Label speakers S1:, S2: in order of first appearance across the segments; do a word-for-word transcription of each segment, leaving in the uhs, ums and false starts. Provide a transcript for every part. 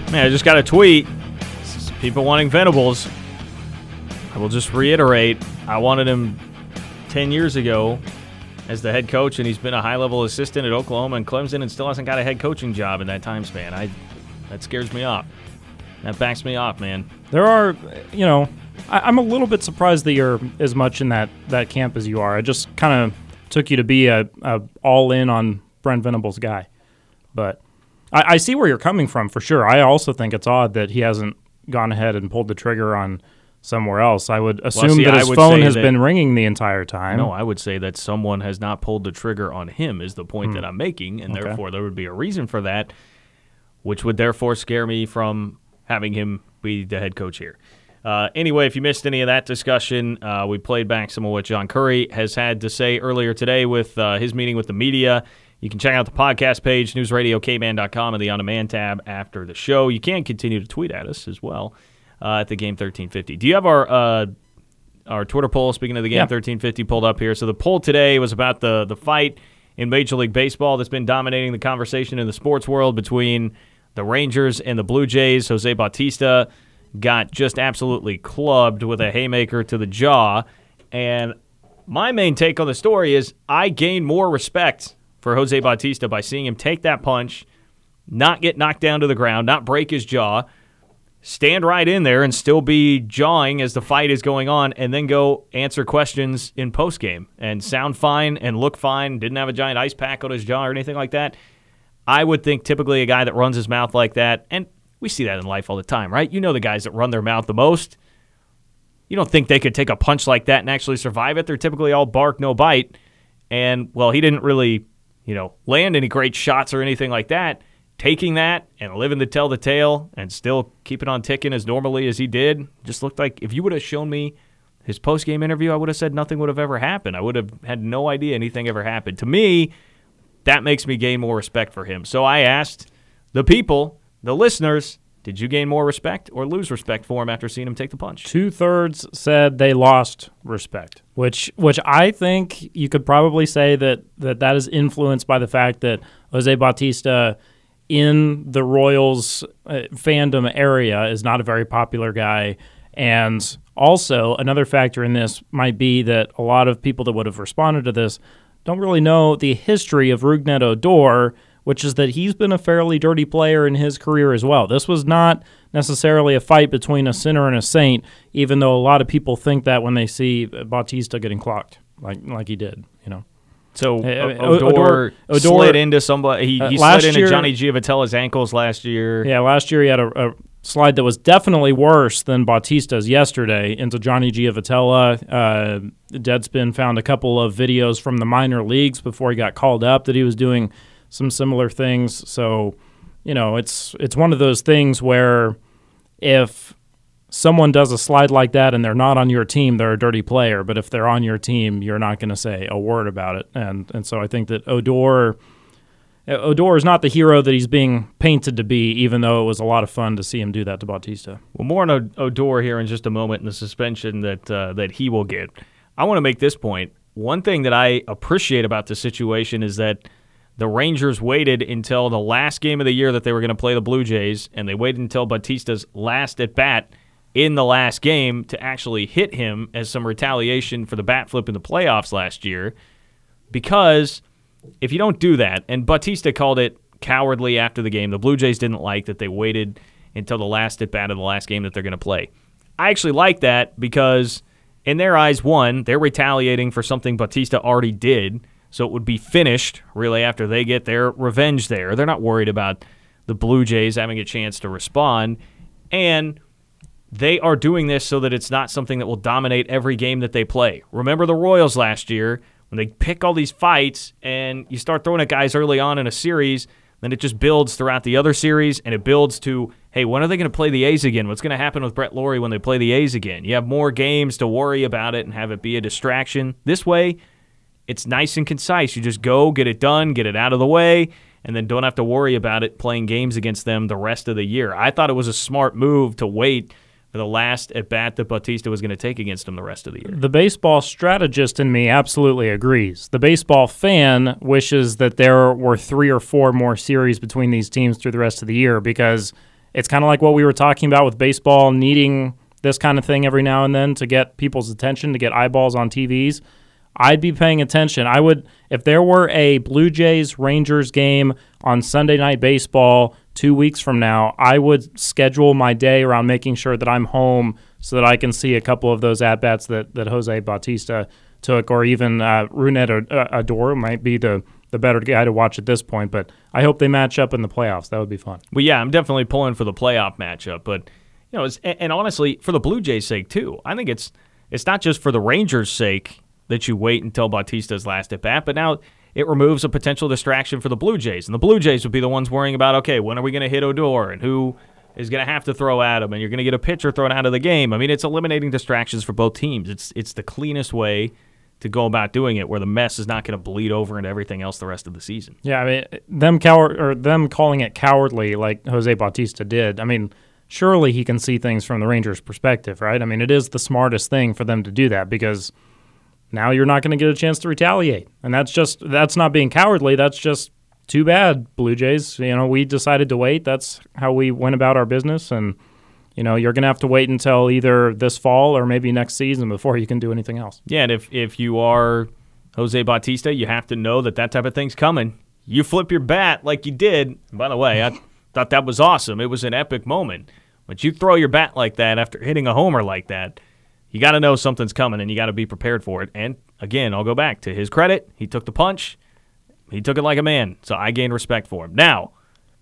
S1: Man, I just got a tweet. People wanting Venables. I will just reiterate, I wanted him ten years ago as the head coach, and he's been a high-level assistant at Oklahoma and Clemson and still hasn't got a head coaching job in that time span. I That scares me off. That backs me off, man.
S2: There are, you know, I, I'm a little bit surprised that you're as much in that, that camp as you are. I just kind of took you to be a, a all-in on Brent Venables guy. But I, I see where you're coming from for sure. I also think it's odd that he hasn't gone ahead and pulled the trigger on somewhere else. I would assume well, see, that his phone has been ringing the entire time.
S1: No, I would say that someone has not pulled the trigger on him is the point hmm. that I'm making, and okay. therefore there would be a reason for that, which would therefore scare me from having him be the head coach here. Uh, anyway, if you missed any of that discussion, uh, we played back some of what John Currie has had to say earlier today with uh, his meeting with the media. You can check out the podcast page, news radio k man dot com, and the On Demand tab after the show. You can continue to tweet at us as well uh, at the Game thirteen fifty. Do you have our uh, our Twitter poll, speaking of the Game yeah. thirteen fifty, pulled up here? So the poll today was about the, the fight in Major League Baseball that's been dominating the conversation in the sports world between the Rangers and the Blue Jays. Jose Bautista got just absolutely clubbed with a haymaker to the jaw. And my main take on the story is I gained more respect for Jose Bautista by seeing him take that punch, not get knocked down to the ground, not break his jaw, stand right in there and still be jawing as the fight is going on, and then go answer questions in postgame and sound fine and look fine, didn't have a giant ice pack on his jaw or anything like that. I would think typically a guy that runs his mouth like that, and we see that in life all the time, right? You know the guys that run their mouth the most. You don't think they could take a punch like that and actually survive it. They're typically all bark, no bite. And, well, he didn't really, you know, land any great shots or anything like that. Taking that and living to tell the tale and still keeping on ticking as normally as he did just looked like if you would have shown me his post-game interview, I would have said nothing would have ever happened. I would have had no idea anything ever happened. To me, that makes me gain more respect for him. So I asked the people, the listeners, did you gain more respect or lose respect for him after seeing him take the punch?
S2: Two-thirds said they lost respect, which which I think you could probably say that that, that is influenced by the fact that Jose Bautista in the Royals uh, fandom area is not a very popular guy. And also, another factor in this might be that a lot of people that would have responded to this don't really know the history of Rougned Odor, which is that he's been a fairly dirty player in his career as well. This was not necessarily a fight between a sinner and a saint, even though a lot of people think that when they see Bautista getting clocked, like like he did, you know.
S1: So uh, Odor, Odor, Odor slid into somebody. He, he uh, slid into year, Johnny Giovatella's ankles last year.
S2: Yeah, last year he had a, a slide that was definitely worse than Bautista's yesterday into Johnny Giovatella. Uh, Deadspin found a couple of videos from the minor leagues before he got called up that he was doing some similar things. So, you know, it's it's one of those things where if someone does a slide like that and they're not on your team, they're a dirty player. But if they're on your team, you're not going to say a word about it. And and so I think that Odor Odor is not the hero that he's being painted to be, even though it was a lot of fun to see him do that to Bautista.
S1: Well, more on Odor here in just a moment and the suspension that uh, that he will get. I want to make this point. One thing that I appreciate about the situation is that the Rangers waited until the last game of the year that they were going to play the Blue Jays, and they waited until Bautista's last at-bat in the last game to actually hit him as some retaliation for the bat flip in the playoffs last year. Because if you don't do that, and Bautista called it cowardly after the game, the Blue Jays didn't like that they waited until the last at-bat of the last game that they're going to play. I actually like that because in their eyes, one, they're retaliating for something Bautista already did, so it would be finished, really, after they get their revenge there. They're not worried about the Blue Jays having a chance to respond. And they are doing this so that it's not something that will dominate every game that they play. Remember the Royals last year, when they pick all these fights and you start throwing at guys early on in a series, then it just builds throughout the other series, and it builds to, hey, when are they going to play the A's again? What's going to happen with Brett Lawrie when they play the A's again? You have more games to worry about it and have it be a distraction. This way, it's nice and concise. You just go, get it done, get it out of the way, and then don't have to worry about it playing games against them the rest of the year. I thought it was a smart move to wait for the last at-bat that Bautista was going to take against him the rest of the year.
S2: The baseball strategist in me absolutely agrees. The baseball fan wishes that there were three or four more series between these teams through the rest of the year because it's kind of like what we were talking about with baseball, needing this kind of thing every now and then to get people's attention, to get eyeballs on T Vs. I'd be paying attention. I would, if there were a Blue Jays Rangers game on Sunday Night Baseball two weeks from now, I would schedule my day around making sure that I'm home so that I can see a couple of those at bats that, that Jose Bautista took, or even uh, Rougned Odor might be the the better guy to watch at this point. But I hope they match up in the playoffs. That would be fun.
S1: Well, yeah, I'm definitely pulling for the playoff matchup. But you know, it's, and honestly, for the Blue Jays' sake too, I think it's it's not just for the Rangers' sake that you wait until Bautista's last at bat, but now it removes a potential distraction for the Blue Jays. And the Blue Jays would be the ones worrying about, okay, when are we going to hit Odor and who is going to have to throw at him, and you're going to get a pitcher thrown out of the game. I mean, it's eliminating distractions for both teams. It's it's the cleanest way to go about doing it, where the mess is not going to bleed over into everything else the rest of the season.
S2: Yeah, I mean, them coward or them calling it cowardly like Jose Bautista did. I mean, surely he can see things from the Rangers' perspective, right? I mean, it is the smartest thing for them to do that, because now you're not going to get a chance to retaliate. And that's just that's not being cowardly. That's just too bad, Blue Jays. You know, we decided to wait. That's how we went about our business. And, you know, you're going to have to wait until either this fall or maybe next season before you can do anything else.
S1: Yeah, and if, if you are Jose Bautista, you have to know that that type of thing's coming. You flip your bat like you did. And by the way, I thought that was awesome. It was an epic moment. But you throw your bat like that after hitting a homer like that, you got to know something's coming, and you got to be prepared for it. And, again, I'll go back to his credit. He took the punch. He took it like a man, so I gained respect for him. Now,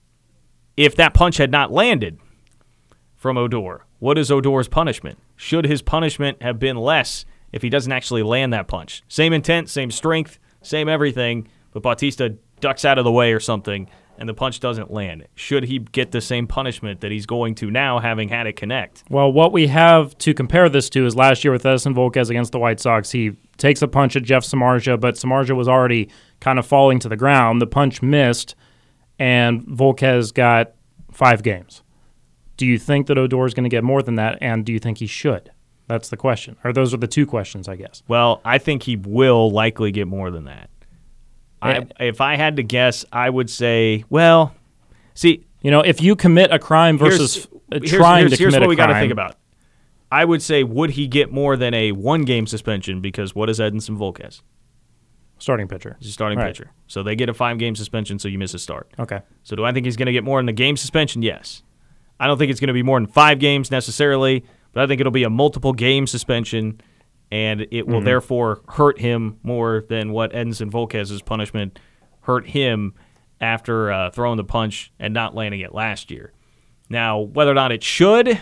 S1: if that punch had not landed from Odor, what is Odor's punishment? Should his punishment have been less if he doesn't actually land that punch? Same intent, same strength, same everything, but Bautista ducks out of the way or something, and the punch doesn't land. Should he get the same punishment that he's going to now, having had it connect?
S2: Well, what we have to compare this to is last year with Edinson Volquez against the White Sox. He takes a punch at Jeff Samardzija, but Samardzija was already kind of falling to the ground. The punch missed, and Volquez got five games. Do you think that Odor is going to get more than that, and do you think he should? That's the question. Or those are the two questions, I guess.
S1: Well, I think he will likely get more than that. I, if I had to guess, I would say, well, see,
S2: you know, if you commit a crime versus
S1: here's,
S2: trying
S1: here's,
S2: to
S1: here's
S2: commit
S1: what we
S2: a crime,
S1: got to think about. I would say, would he get more than a one-game suspension? Because what is Edinson Volquez?
S2: Starting pitcher.
S1: He's a starting
S2: right.
S1: pitcher. So they get a five-game suspension, so you miss a start.
S2: Okay.
S1: So do I think he's going to get more than a game suspension? Yes. I don't think it's going to be more than five games necessarily, but I think it'll be a multiple-game suspension, and it will mm-hmm. therefore hurt him more than what Edinson Volquez's punishment hurt him after uh, throwing the punch and not landing it last year. Now, whether or not it should,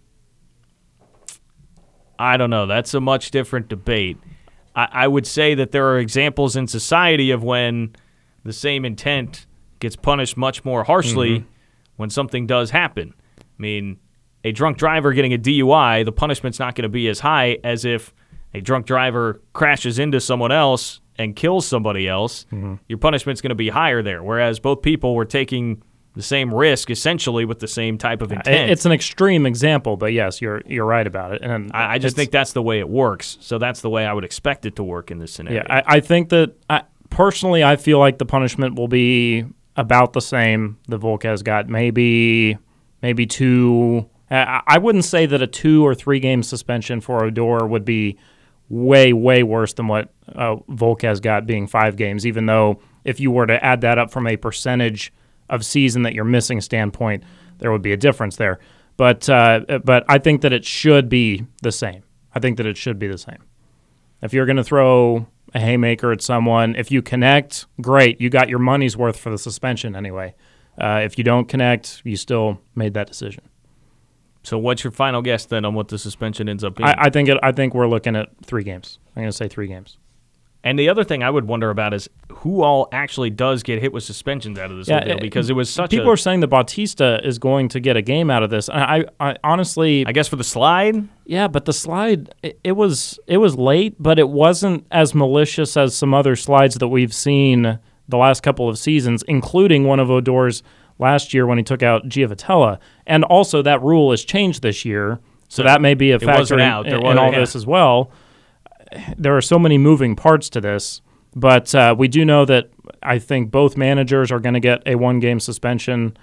S1: I don't know. That's a much different debate. I, I would say that there are examples in society of when the same intent gets punished much more harshly mm-hmm. when something does happen. I mean, a drunk driver getting a D U I, the punishment's not going to be as high as if a drunk driver crashes into someone else and kills somebody else. Mm-hmm. Your punishment's going to be higher there, whereas both people were taking the same risk essentially with the same type of intent.
S2: It's an extreme example, but yes, you're you're right about it. And
S1: I, I just think that's the way it works. So that's the way I would expect it to work in this scenario.
S2: Yeah, I, I think that I, personally, I feel like the punishment will be about the same that Volquez got. Maybe maybe two. I, I wouldn't say that a two or three game suspension for Odor would be way, way worse than what uh, Volquez got being five games, even though if you were to add that up from a percentage of season that you're missing standpoint, there would be a difference there. But uh, but I think that it should be the same. I think that it should be the same. If you're going to throw a haymaker at someone, if you connect, great. You got your money's worth for the suspension anyway. Uh, if you don't connect, you still made that decision.
S1: So what's your final guess then on what the suspension ends up being?
S2: I, I think it, I think we're looking at three games. I'm going to say three games.
S1: And the other thing I would wonder about is who all actually does get hit with suspensions out of this
S2: yeah,
S1: whole deal, because it was such
S2: people
S1: a...
S2: are saying that Bautista is going to get a game out of this. I, I, I honestly...
S1: I guess for the slide?
S2: Yeah, but the slide, it, it was it was late, but it wasn't as malicious as some other slides that we've seen the last couple of seasons, including one of Odor's last year when he took out Giavotella. And also that rule has changed this year, so, so that may be a factor in, in, in all yeah. this as well. There are so many moving parts to this, but uh, we do know that I think both managers are going to get a one-game suspension.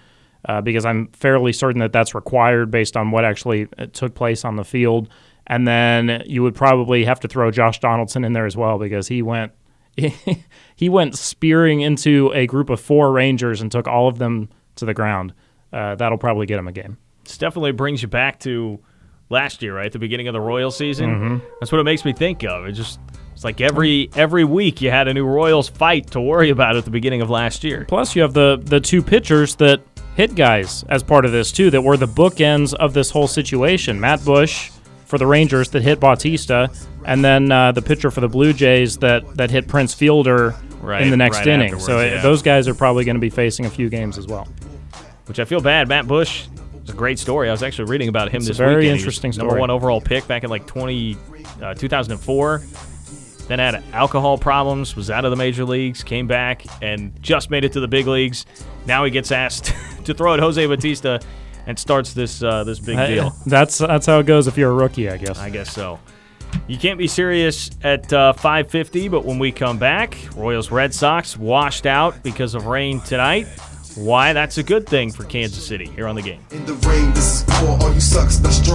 S2: uh, because I'm fairly certain that that's required based on what actually took place on the field. And then you would probably have to throw Josh Donaldson in there as well because he went he went spearing into a group of four Rangers and took all of them to the ground. Uh, that'll probably get him a game.
S1: This definitely brings you back to last year, right? The beginning of the Royals season.
S2: Mm-hmm.
S1: That's what it makes me think of. It just it's like every every week you had a new Royals fight to worry about at the beginning of last year.
S2: Plus, you have the the two pitchers that hit guys as part of this too, that were the bookends of this whole situation. Matt Bush for the Rangers that hit Bautista, and then uh, the pitcher for the Blue Jays that that hit Prince Fielder
S1: right,
S2: in the next
S1: right
S2: inning. So
S1: yeah.
S2: those guys are probably going to be facing a few games as well.
S1: Which I feel bad. Matt Bush. It's a great story. I was actually reading about him
S2: it's
S1: this
S2: a very
S1: weekend.
S2: interesting
S1: He was
S2: story.
S1: Number one overall pick back in like twenty, uh, two thousand four. Then had alcohol problems, was out of the major leagues, came back, and just made it to the big leagues. Now he gets asked to throw at Jose Bautista and starts this uh, this big deal.
S2: Uh, that's that's how it goes if you're a rookie, I guess.
S1: I guess so. You can't be serious at uh, five fifty, but when we come back, Royals Red Sox washed out because of rain tonight. Why? That's a good thing for Kansas City here on The Game.
S3: In the rain, this is for all you sucks,